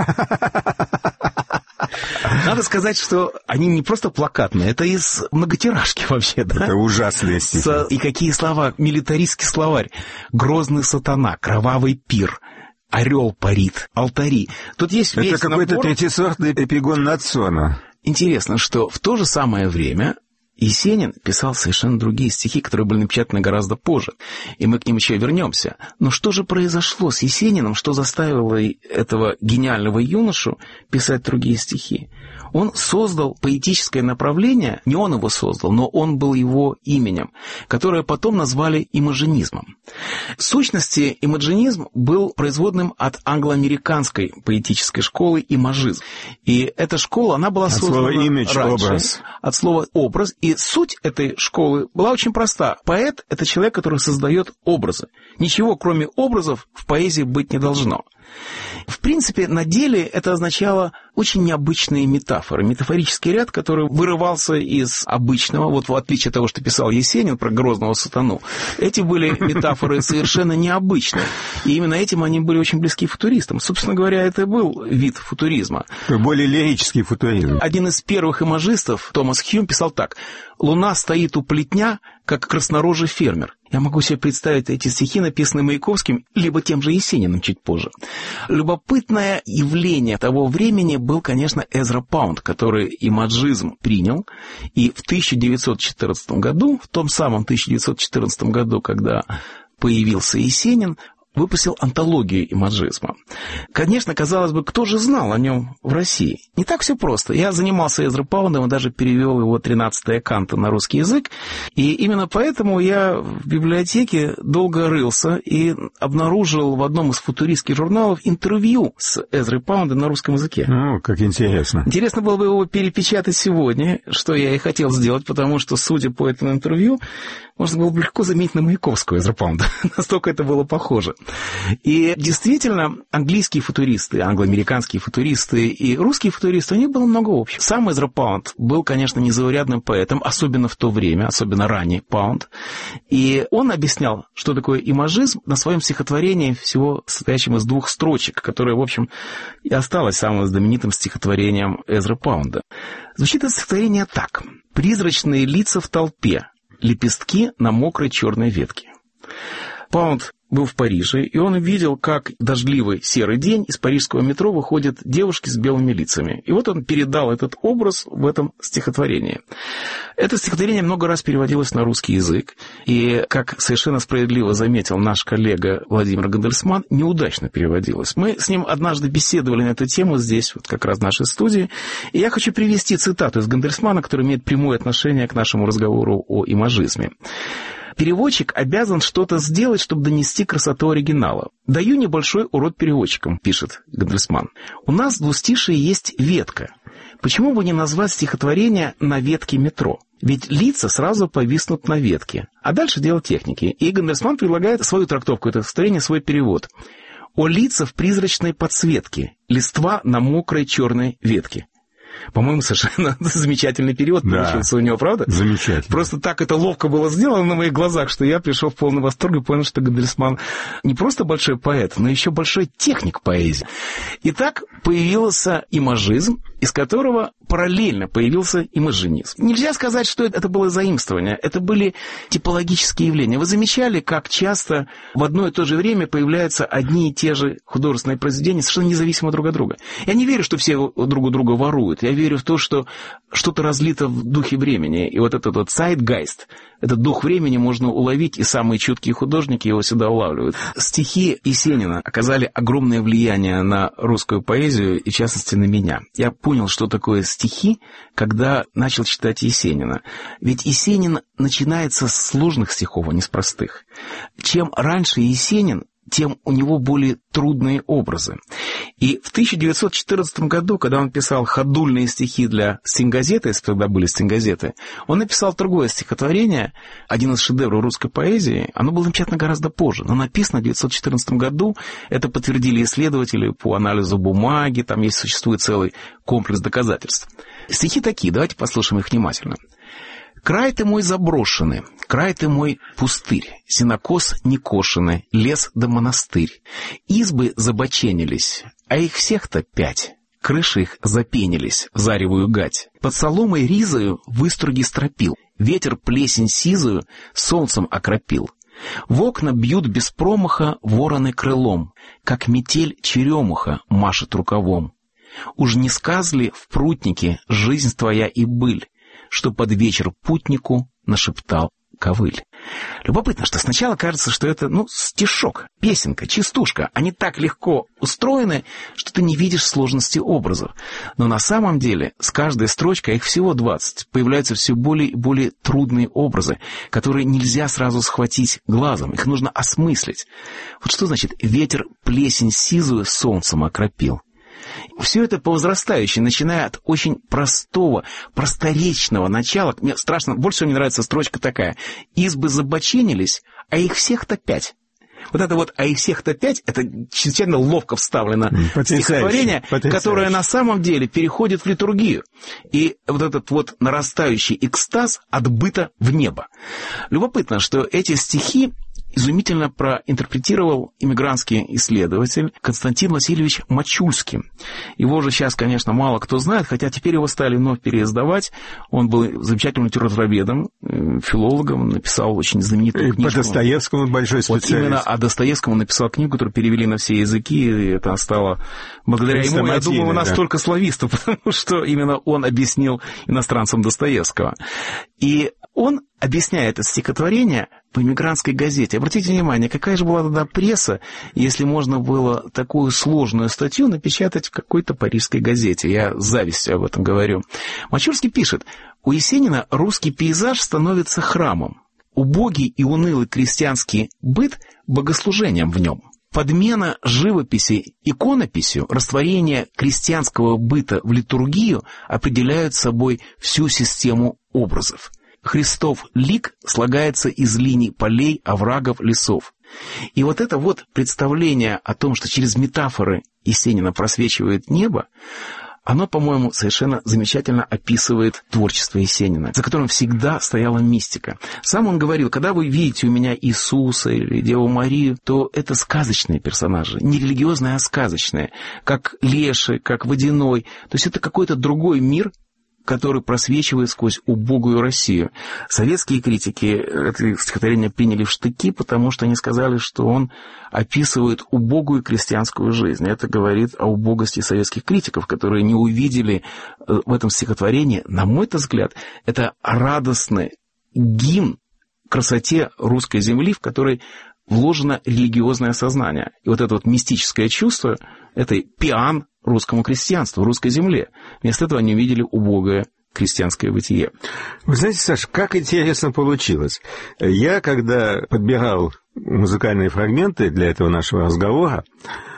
Надо сказать, что они не просто плакатные, это из многотиражки вообще, да? Это ужасные стихи. И какие слова? Милитаристский словарь. «Грозный сатана», «Кровавый пир», «Орел парит», «Алтари». Тут есть весь это какой-то набор... третьесортный эпигон Надсона. Интересно, что в то же самое время Есенин писал совершенно другие стихи, которые были напечатаны гораздо позже, и мы к ним еще вернемся. Но что же произошло с Есениным, что заставило этого гениального юношу писать другие стихи? Он создал поэтическое направление, не он его создал, но он был его именем, которое потом назвали имаджинизмом. В сущности, имаджинизм был производным от англо-американской поэтической школы имажизм. И эта школа, она была создана от слова image, раньше, образ. от слова образ. И суть этой школы была очень проста. Поэт — это человек, который создает образы. Ничего, кроме образов, в поэзии быть не должно. В принципе, на деле это означало очень необычные метафоры. Метафорический ряд, который вырывался из обычного, вот в отличие от того, что писал Есенин про грозного сатану, эти были метафоры совершенно необычные. И именно этим они были очень близки футуристам. Собственно говоря, это был вид футуризма. Более лирический футуризм. Один из первых имажистов, Томас Хьюм, писал так: «Луна стоит у плетня, как краснорожий фермер». Я могу себе представить эти стихи, написанные Маяковским, либо тем же Есениным чуть позже. Любопытное явление того времени был, конечно, Эзра Паунд, который имаджизм принял. И в тысяча девятьсот четырнадцатом году, в том самом тысяча девятьсот четырнадцатом году, когда появился Есенин, выпустил антологию имаджизма. Конечно, казалось бы, кто же знал о нем в России? Не так все просто. Я занимался Эзра Паундом и даже перевел его тринадцатое канто на русский язык. И именно поэтому я в библиотеке долго рылся и обнаружил в одном из футуристских журналов интервью с Эзрой Паундом на русском языке. Ну, как интересно. Интересно было бы его перепечатать сегодня, что я и хотел сделать, потому что, судя по этому интервью, можно было бы легко заменить на Маяковского Эзра Паунда. Настолько это было похоже. И действительно, английские футуристы, англо-американские футуристы и русские футуристы, у них было много общего. Сам Эзра Паунд был, конечно, незаурядным поэтом, особенно в то время, особенно ранний Паунд. И он объяснял, что такое имаджизм, на своем стихотворении, всего состоящем из двух строчек, которое, в общем, и осталось самым знаменитым стихотворением Эзры Паунда. Звучит это стихотворение так: «Призрачные лица в толпе, лепестки на мокрой черной ветке». Паунд был в Париже, и он видел, как в дождливый серый день из парижского метро выходят девушки с белыми лицами. И вот он передал этот образ в этом стихотворении. Это стихотворение много раз переводилось на русский язык, и, как совершенно справедливо заметил наш коллега Владимир Гандельсман, неудачно переводилось. Мы с ним однажды беседовали на эту тему здесь, вот как раз в нашей студии, и я хочу привести цитату из Гандельсмана, которая имеет прямое отношение к нашему разговору о имаджизме. «Переводчик обязан что-то сделать, чтобы донести красоту оригинала. Даю небольшой урок переводчикам», пишет Гандельсман. «У нас в двустишии есть ветка. Почему бы не назвать стихотворение «На ветке метро»? Ведь лица сразу повиснут на ветке. А дальше дело техники». И Гандельсман предлагает свою трактовку этого стихотворения, свой перевод. «О лица в призрачной подсветке, листва на мокрой черной ветке». По-моему, совершенно замечательный перевод да. получился у него, правда? Замечательно. Просто так это ловко было сделано на моих глазах, что я пришел в полный восторг и понял, что Гандельсман не просто большой поэт, но еще большой техник поэзии. И так появился имаджизм, из которого параллельно появился имаджинизм. Нельзя сказать, что это было заимствование. Это были типологические явления. Вы замечали, как часто в одно и то же время появляются одни и те же художественные произведения, совершенно независимо друг от друга. Я не верю, что все друг у друга воруют. Я верю в то, что что-то разлито в духе времени. И вот этот вот zeitgeist, этот дух времени можно уловить, и самые чуткие художники его сюда улавливают. Стихи Есенина оказали огромное влияние на русскую поэзию, и в частности на меня. Я понял, что такое стихи, когда начал читать Есенина. Ведь Есенин начинается с сложных стихов, а не с простых. Чем раньше Есенин, тем у него более трудные образы. И в тысяча девятьсот четырнадцатом году, когда он писал ходульные стихи для стенгазеты, если тогда были стенгазеты, он написал другое стихотворение, один из шедевров русской поэзии. Оно было напечатано гораздо позже, но написано в девятьсот четырнадцатом году. Это подтвердили исследователи по анализу бумаги, там есть, существует целый комплекс доказательств. Стихи такие, давайте послушаем их внимательно. «Край ты мой заброшенный, край ты мой пустырь, сенокос некошенный, лес да монастырь. Избы забоченились, а их всех-то пять. Крыши их запенились в заревую гать. Под соломой ризою выструги стропил, ветер плесень сизую солнцем окропил. В окна бьют без промаха вороны крылом, как метель черемуха машет рукавом. Уж не сказли в прутнике жизнь твоя и быль, что под вечер путнику нашептал ковыль». Любопытно, что сначала кажется, что это, ну, стишок, песенка, частушка. Они так легко устроены, что ты не видишь сложности образов. Но на самом деле с каждой строчкой, их всего двадцать, появляются все более и более трудные образы, которые нельзя сразу схватить глазом, их нужно осмыслить. Вот что значит «ветер плесень сизую солнцем окропил»? Все это по возрастающей, начиная от очень простого, просторечного начала. Мне страшно, больше всего мне нравится строчка такая. «Избы забоченились, а их всех-то пять». Вот это вот «а их всех-то пять» — это чрезвычайно ловко вставлено стихотворение, которое на самом деле переходит в литургию. И вот этот вот нарастающий экстаз от быта в небо. Любопытно, что эти стихи изумительно проинтерпретировал иммигрантский исследователь Константин Васильевич Мачульский. Его же сейчас, конечно, мало кто знает, хотя теперь его стали вновь переиздавать. Он был замечательным литературоведом, филологом, написал очень знаменитую книгу. По Достоевскому большой специалист. Вот именно о Достоевском он написал книгу, которую перевели на все языки, и это стало благодаря ему, я думаю, у нас да. только славистов, потому что именно он объяснил иностранцам Достоевского. И он, объясняя это стихотворение по «Эмигрантской газете», обратите внимание, какая же была тогда пресса, если можно было такую сложную статью напечатать в какой-то парижской газете. Я с завистью об этом говорю. Мачульский пишет: «У Есенина русский пейзаж становится храмом, убогий и унылый крестьянский быт богослужением в нем. Подмена живописи иконописью, растворение крестьянского быта в литургию определяют собой всю систему образов. Христов лик слагается из линий полей, оврагов, лесов». И вот это вот представление о том, что через метафоры Есенина просвечивает небо, оно, по-моему, совершенно замечательно описывает творчество Есенина, за которым всегда стояла мистика. Сам он говорил: когда вы видите у меня Иисуса или Деву Марию, то это сказочные персонажи, не религиозные, а сказочные, как Леший, как Водяной. То есть это какой-то другой мир, который просвечивает сквозь убогую Россию. Советские критики это стихотворение приняли в штыки, потому что они сказали, что он описывает убогую крестьянскую жизнь. Это говорит о убогости советских критиков, которые не увидели в этом стихотворении, на мой взгляд, это радостный гимн красоте русской земли, в которой вложено религиозное сознание. И вот это вот мистическое чувство, это пиан русскому крестьянству, русской земле. Вместо этого они увидели убогое крестьянское бытие. Вы знаете, Саш, как интересно получилось. Я, когда подбирал музыкальные фрагменты для этого нашего разговора,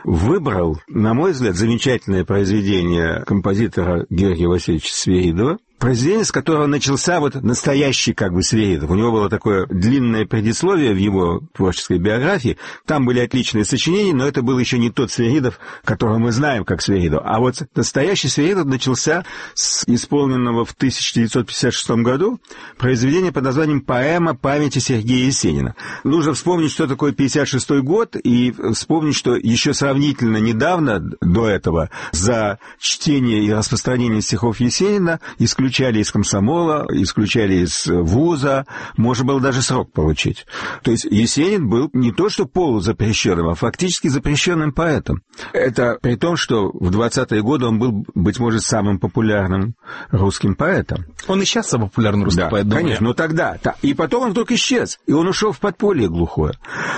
выбрал, на мой взгляд, замечательное произведение композитора Георгия Васильевича Свиридова произведение, с которого начался вот настоящий как бы Свиридов. У него было такое длинное предисловие в его творческой биографии. Там были отличные сочинения, но это был еще не тот Свиридов, которого мы знаем как Свиридов. А вот настоящий Свиридов начался с исполненного в тысяча девятьсот пятьдесят шестом году произведения под названием «Поэма памяти Сергея Есенина». Нужно вспомнить, что такое пятьдесят шестой год, и вспомнить, что еще сравнительно недавно, до этого, за чтение и распространение стихов Есенина исключали из комсомола, исключали из вуза, можно было даже срок получить. То есть Есенин был не то что полузапрещенным, а фактически запрещенным поэтом. Это при том, что в двадцатые годы он был, быть может, самым популярным русским поэтом. Он и сейчас самый популярный русский да, поэт, думаю. Конечно, но тогда. Да. И потом он вдруг исчез, и он ушел в подполье глухое.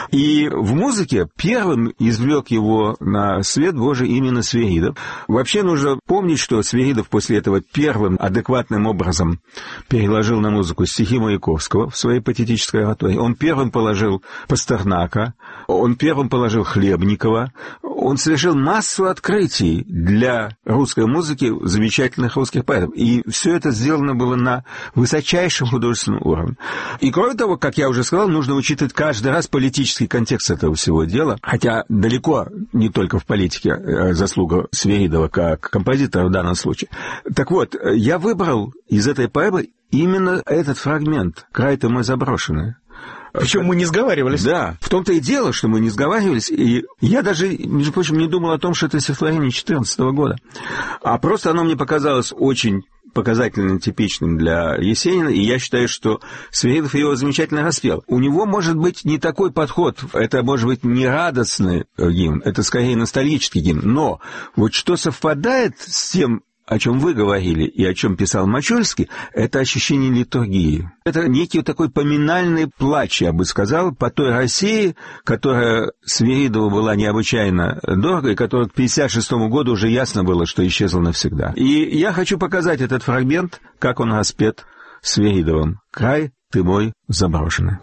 И в музыке первым извлек его на свет Божий именно Свиридов. Вообще нужно помнить, что Свиридов после этого первым адекватным образом переложил на музыку стихи Маяковского в своей патетической оратории. Он первым положил Пастернака, он первым положил Хлебникова. Он совершил массу открытий для русской музыки замечательных русских поэтов. И все это сделано было на высочайшем художественном уровне. И кроме того, как я уже сказал, нужно учитывать каждый раз политический контекст этого всего дела. Хотя далеко не только в политике заслуга Свиридова как композитора в данном случае. Так вот, я выбрал из этой поэмы именно этот фрагмент «Край ты мой заброшенный». Причем мы не сговаривались. Да, в том-то и дело, что мы не сговаривались. И я даже, между прочим, не думал о том, что это стихотворение две тысячи четырнадцатого года. А просто оно мне показалось очень показательным, типичным для Есенина, и я считаю, что Свиридов его замечательно распел. У него может быть не такой подход, это может быть не радостный гимн, это скорее ностальгический гимн, но вот что совпадает с тем, о чем вы говорили и о чем писал Мачульский, это ощущение литургии. Это некий такой поминальный плач, я бы сказал, по той России, которая Свиридову была необычайно дорога, и которая к пятьдесят шестому году уже ясно было, что исчезла навсегда. И я хочу показать этот фрагмент, как он распет Свиридовым. «Край ты мой заброшенный».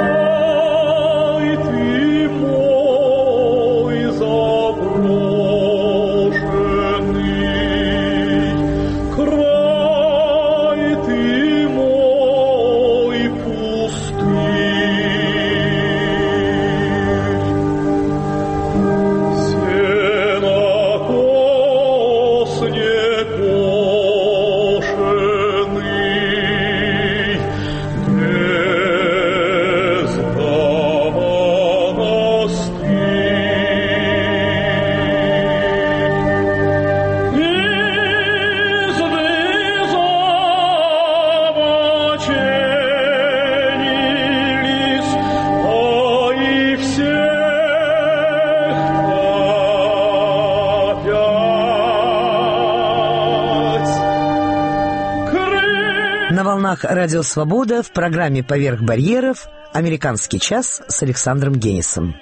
Радио «Свобода» в программе «Поверх барьеров» «Американский час» с Александром Генисом.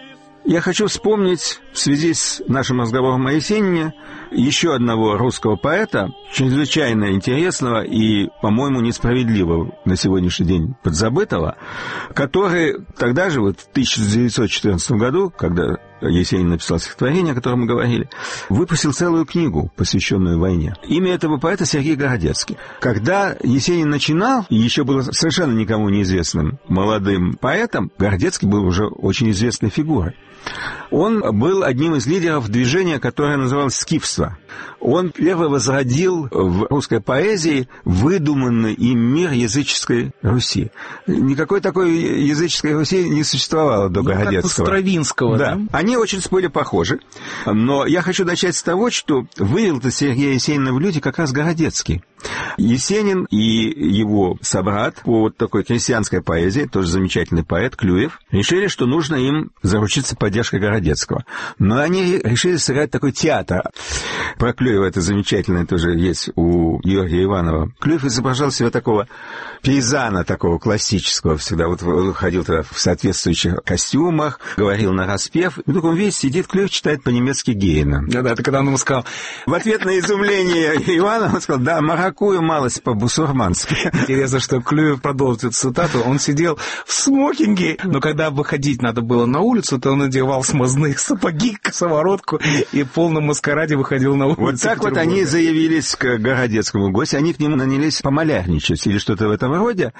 Я хочу вспомнить в связи с нашим разговором о Есенине еще одного русского поэта, чрезвычайно интересного и, по-моему, несправедливого на сегодняшний день подзабытого, который тогда же, вот в тысяча девятьсот четырнадцатом году, когда Есенин написал стихотворение, о котором мы говорили, выпустил целую книгу, посвященную войне. Имя этого поэта Сергей Городецкий. Когда Есенин начинал, и еще был совершенно никому неизвестным молодым поэтом, Городецкий был уже очень известной фигурой. Он был одним из лидеров движения, которое называлось «Скифство». Он первый возродил в русской поэзии выдуманный им мир языческой Руси. Никакой такой языческой Руси не существовало до ну, Городецкого. Как у Стравинского, да? да? Они очень были похожи. Но я хочу начать с того, что вывел-то Сергея Есенина в люди как раз Городецкий. Есенин и его собрат по вот такой крестьянской поэзии, тоже замечательный поэт Клюев, решили, что нужно им заручиться поддержкой Городецкого. Но они решили сыграть такой театр. Про Клюева это замечательное тоже есть у Георгия Иванова. Клюев изображал себя такого пейзана, такого классического, всегда вот ходил в соответствующих костюмах, говорил нараспев. И вдруг он весь сидит, Клюев читает по-немецки Гейна. Да-да, это когда он ему сказал... В ответ на изумление Иванова он сказал, да, маракую малость по-бусурмански. Интересно, что Клюев продолжит эту цитату. Он сидел в смокинге, но когда выходить надо было на улицу, то он надевал смазные сапоги. гик, самородку и в полном маскараде выходил на улицу. Вот так вот они заявились к Городецкому гостю, они к нему нанялись помалярничать или что-то в этом роде,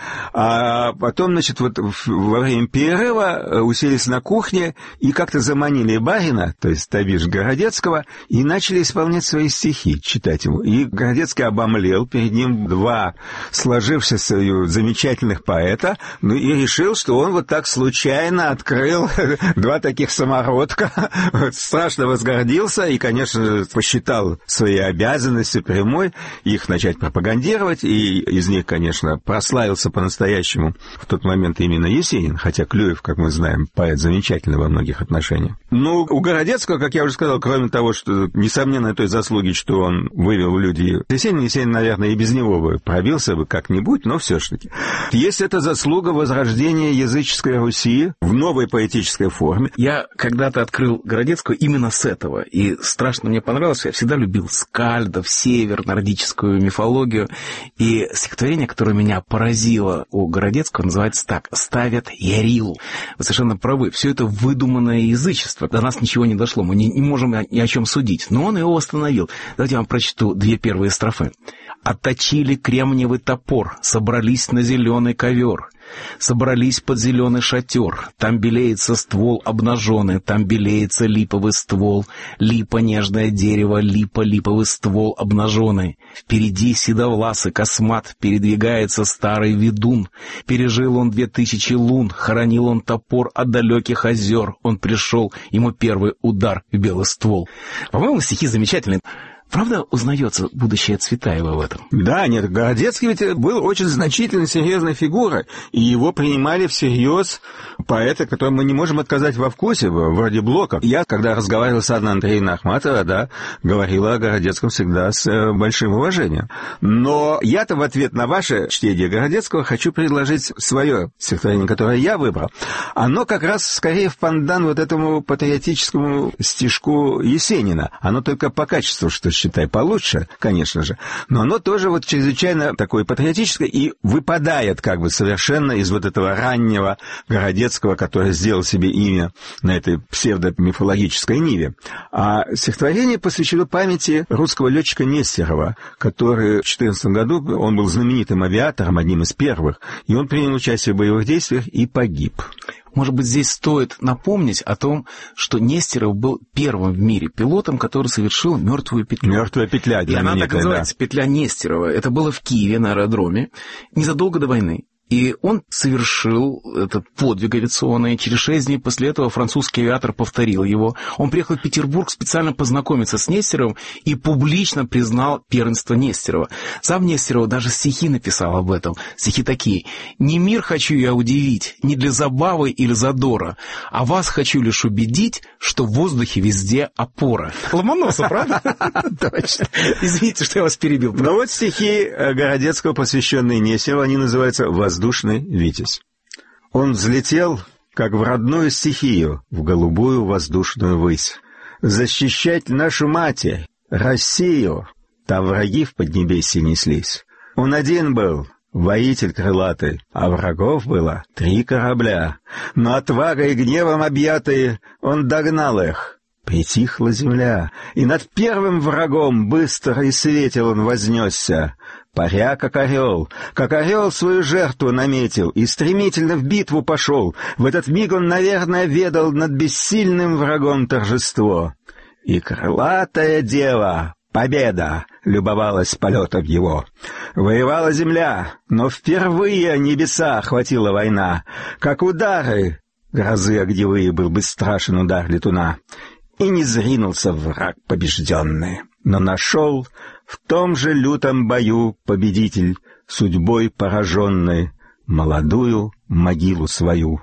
а потом, значит, вот во время перерыва уселись на кухне и как-то заманили барина, то есть, то бишь, Городецкого, и начали исполнять свои стихи, читать ему. И Городецкий обомлел, перед ним два сложившихся замечательных поэта, ну и решил, что он вот так случайно открыл два таких самородка, страшно возгордился и, конечно, посчитал своей обязанностью прямой их начать пропагандировать, и из них, конечно, прославился по-настоящему в тот момент именно Есенин, хотя Клюев, как мы знаем, поэт замечательный во многих отношениях. Ну, у Городецкого, как я уже сказал, кроме того, что, несомненно, той заслуги, что он вывел в люди Есенин, Есенин, наверное, и без него бы пробился бы как-нибудь, но все-таки. Есть эта заслуга возрождения языческой Руси в новой поэтической форме. Я когда-то открыл Городецкого именно с этого, и страшно мне понравилось. Я всегда любил скальдов, север, нордическую мифологию, и стихотворение, которое меня поразило у Городецкого, называется так: «Ставят Ярилу». Вы совершенно правы, все это выдуманное язычество. До нас ничего не дошло, мы не, не можем ни о чем судить, но он его восстановил. Давайте я вам прочту две первые строфы. «Отточили кремниевый топор, собрались на зеленый ковер». Собрались под зеленый шатер, там белеется ствол обнаженный, там белеется липовый ствол, липа нежное дерево, липа липовый ствол обнаженный. Впереди седовласый космат, передвигается старый ведун. Пережил он две тысячи лун, хоронил он топор от далеких озер. Он пришел, ему первый удар в белый ствол. По-моему, стихи замечательные. Правда, узнается будущее Цветаева в этом? Да, нет, Городецкий ведь был очень значительной, серьезной фигурой, и его принимали всерьез поэты, которым мы не можем отказать во вкусе, вроде Блока. Я, когда разговаривал с Анной Андреевной Ахматовой, да, говорила о Городецком всегда с большим уважением. Но я-то в ответ на ваше чтение Городецкого хочу предложить свое стихотворение, которое я выбрал. Оно как раз скорее в пандан вот этому патриотическому стишку Есенина. Оно только по качеству, что считай, получше, конечно же, но оно тоже вот чрезвычайно такое патриотическое и выпадает как бы совершенно из вот этого раннего Городецкого, который сделал себе имя на этой псевдомифологической ниве. А стихотворение посвящено памяти русского летчика Нестерова, который в две тысячи четырнадцатом году, он был знаменитым авиатором, одним из первых, и он принял участие в боевых действиях и погиб. Может быть, здесь стоит напомнить о том, что Нестеров был первым в мире пилотом, который совершил мертвую петлю. Мертвая петля, и она так называется, да. Петля Нестерова. Это было в Киеве на аэродроме незадолго до войны. И он совершил этот подвиг авиационный. Через шесть дней после этого французский авиатор повторил его. Он приехал в Петербург специально познакомиться с Нестеровым и публично признал первенство Нестерова. Сам Нестеров даже стихи написал об этом. Стихи такие: «Не мир хочу я удивить, не для забавы или задора, а вас хочу лишь убедить, что в воздухе везде опора». Ломоносов, правда? Точно. Извините, что я вас перебил. Ну вот стихи Городецкого, посвященные Нестерову, они называются «Воздушный Витязь». Он взлетел, как в родную стихию, в голубую воздушную высь. Защищать нашу матерь, Россию, там враги в поднебесье неслись. Он один был, воитель крылатый, а врагов было три корабля. Но отвагой и гневом объятые он догнал их. Притихла земля, и над первым врагом быстро и светел он вознесся. Паря, как орел, как орел свою жертву наметил и стремительно в битву пошел. В этот миг он, наверное, ведал над бессильным врагом торжество. И крылатая дева, победа, любовалась полетом его. Воевала земля, но впервые небеса охватила война. Как удары грозы огневые был бы страшен удар летуна. И не зринулся враг побежденный, но нашел в том же лютом бою победитель, судьбой пораженный, молодую могилу свою.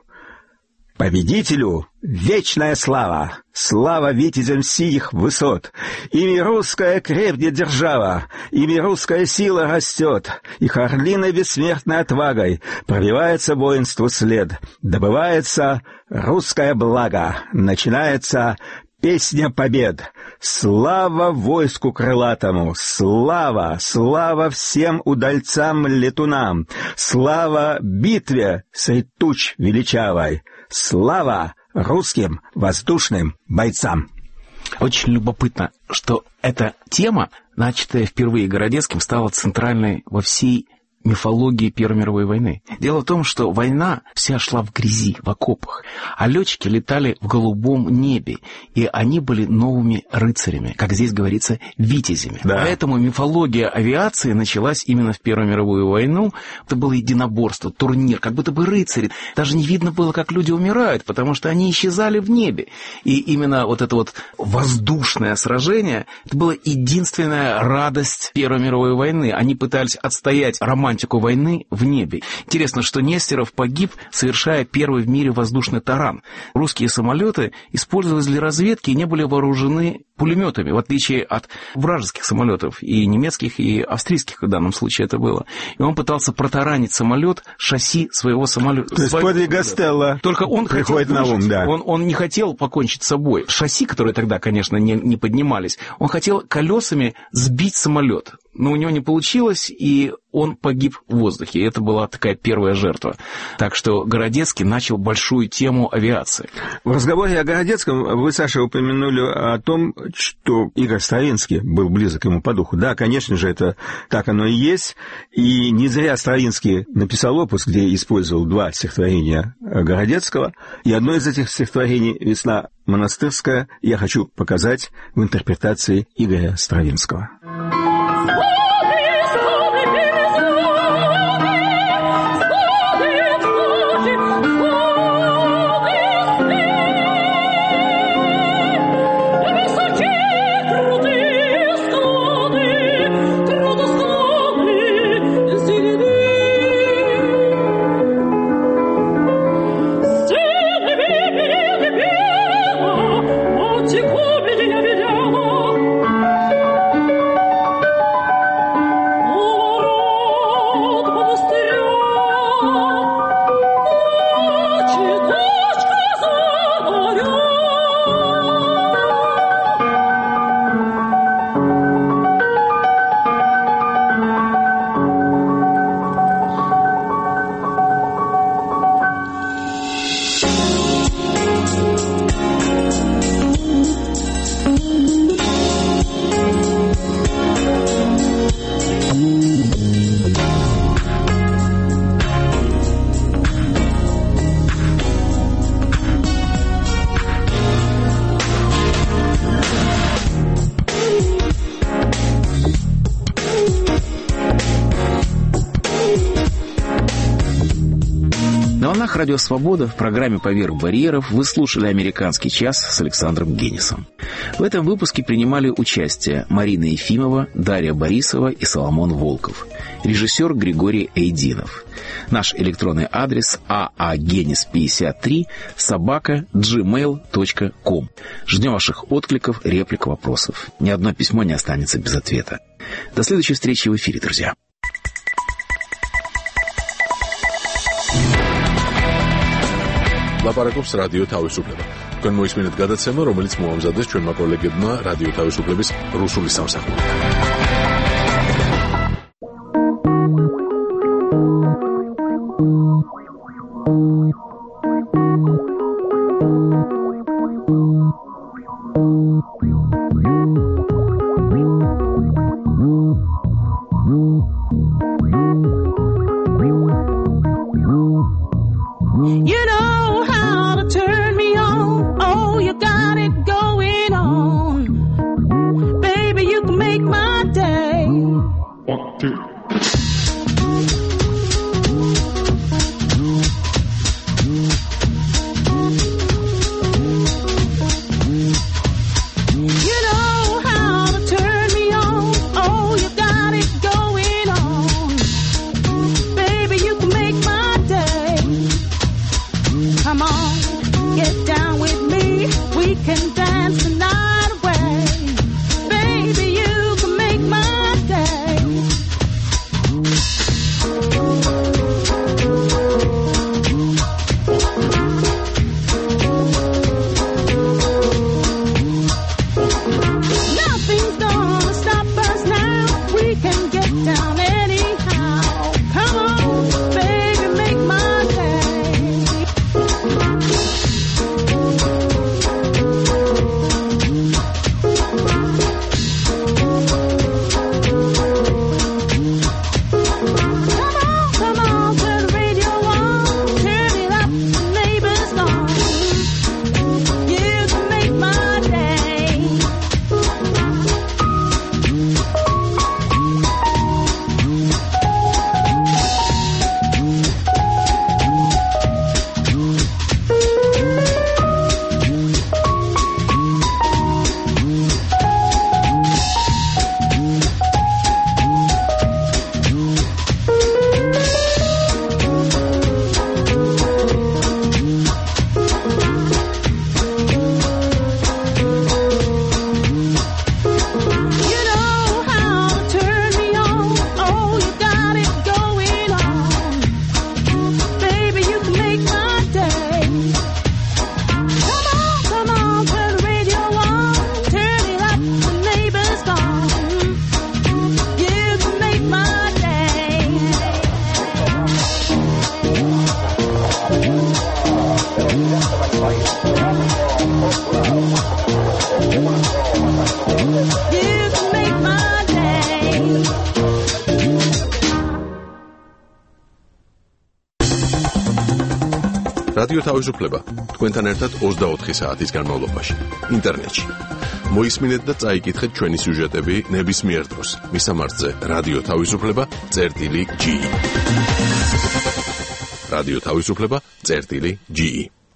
Победителю вечная слава, слава витязям сих высот. Ими русская крепнет держава, ими русская сила растет, их орлиной бессмертной отвагой пробивается воинству след, добывается русское благо, начинается песня побед. Слава войску крылатому, слава, слава всем удальцам-летунам, слава битве средь туч величавой, слава русским воздушным бойцам. Очень любопытно, что эта тема, начатая впервые Городецким, стала центральной во всей мифологии Первой мировой войны. Дело в том, что война вся шла в грязи, в окопах, а летчики летали в голубом небе, и они были новыми рыцарями, как здесь говорится, витязями. Да. Поэтому мифология авиации началась именно в Первую мировую войну. Это было единоборство, турнир, как будто бы рыцари. Даже не видно было, как люди умирают, потому что они исчезали в небе. И именно вот это вот воздушное сражение, это была единственная радость Первой мировой войны. Они пытались отстоять романтику войны в небе. Интересно, что Нестеров погиб, совершая первый в мире воздушный таран. Русские самолеты использовались для разведки и не были вооружены пулеметами, в отличие от вражеских самолетов, и немецких, и австрийских в данном случае это было. И он пытался протаранить самолет, шасси своего самолета. То есть подвиг Гастелло Только он приходит хотел на ум, да. Он, он не хотел покончить с собой. Шасси, которые тогда, конечно, не, не поднимались, он хотел колесами сбить самолет. Но у него не получилось, и он погиб в воздухе. И это была такая первая жертва. Так что Городецкий начал большую тему авиации. В разговоре о Городецком вы, Саша, упомянули о том, что Игорь Стравинский был близок ему по духу. Да, конечно же, это так оно и есть. И не зря Стравинский написал опус, где использовал два стихотворения Городецкого. И одно из этих стихотворений «Весна монастырская» я хочу показать в интерпретации Игоря Стравинского. Радио «Свобода» в программе «Поверх барьеров» вы слушали «Американский час» с Александром Генисом. В этом выпуске принимали участие Марина Ефимова, Дарья Борисова и Соломон Волков. Режиссер Григорий Эйдинов. Наш электронный адрес аагенис пятьдесят три собака джи мейл точка ком. Ждем ваших откликов, реплик, вопросов. Ни одно письмо не останется без ответа. До следующей встречи в эфире, друзья. ლაპარაკობს რადიო თავისუფლება. თქვენ მოისმინეთ გადაცემა, რომელიც მოამზადეს ჩვენმა კოლეგებმა რადიო თავისუფლების რუსული სამსახური. You know რადიო თავისუფლება თქვენთან ერთად ოცდაოთხი საათის განმავლობაში ინტერნეტში. მოისმინეთ და წაიკითხეთ ჩვენი სიუჟეტები ნებისმიერ დროს. მისამართზე რადიო თავისუფლება წერტილი ჯი. რადიო თავისუფლება წერტილი ჯი.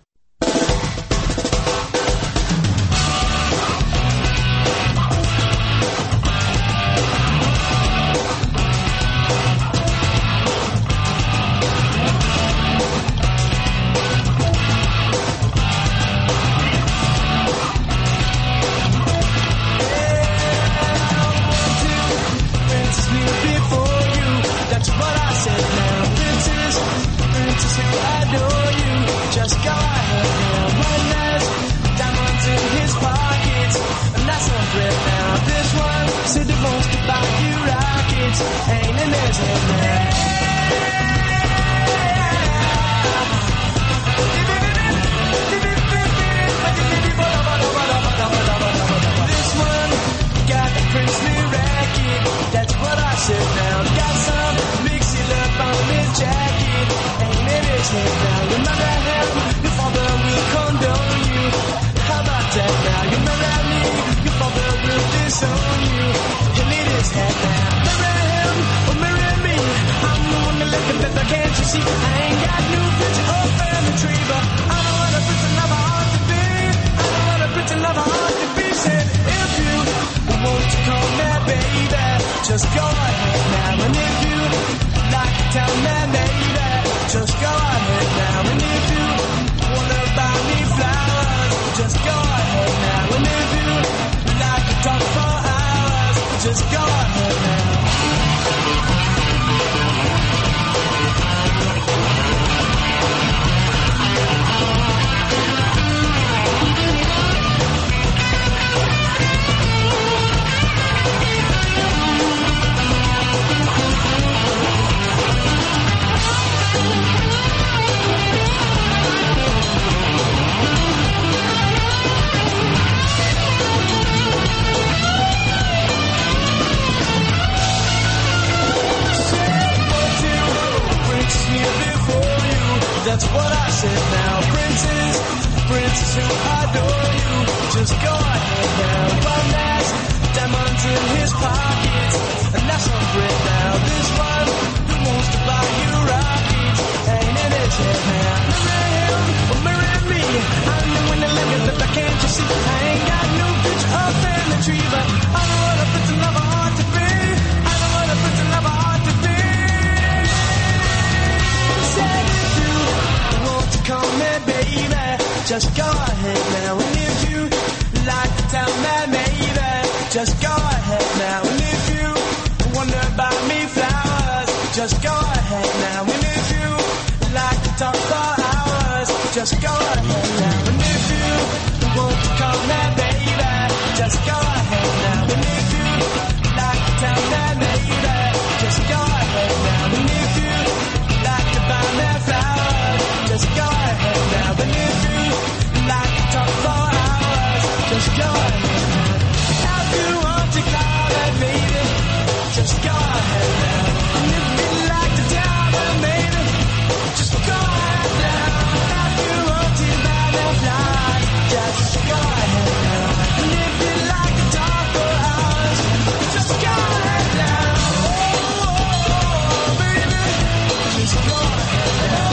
Just go ahead now, and if you like to tell me, maybe, just go ahead now, and if you wonder about me flowers, just go ahead now, and if you like to talk for hours, just go ahead now, and if you want to call me baby, just go ahead now, and if you like to tell me, maybe, just go ahead now, and if you like to buy me flowers, just go ahead now, and if you like to talk for hours, just go ahead. If you want to call it maybe, just go ahead now. And if you like to tell me maybe, just go ahead now. If you want to buy me flowers, just go ahead now. And if you like to talk for hours, just go ahead now. Oh, oh, oh baby, just go ahead now.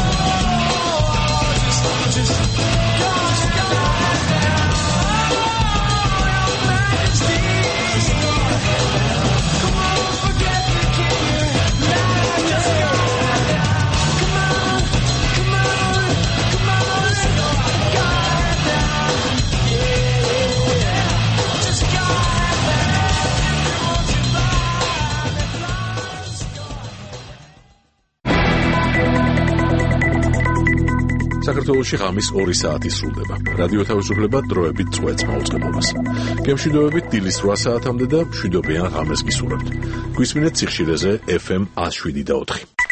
Oh, just, just go. საქართველოში ღამის ორი საათი სრულდება. რადიო თავისუფლება დროებით წვეთს მაუწყებლობას. გემშვიდობებით დილის რვა საათამდე და მშვიდობიან ღამეს გისურვებთ. გვისმინეთ სიხშირეზე ეფ ემ ათს შვიდი და ოთხი.